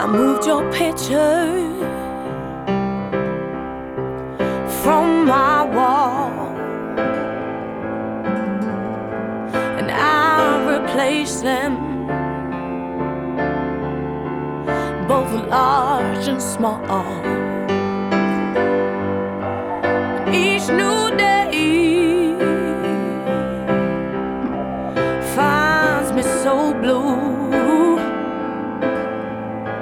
moved your picture from my wall, and I replaced them, both large and small.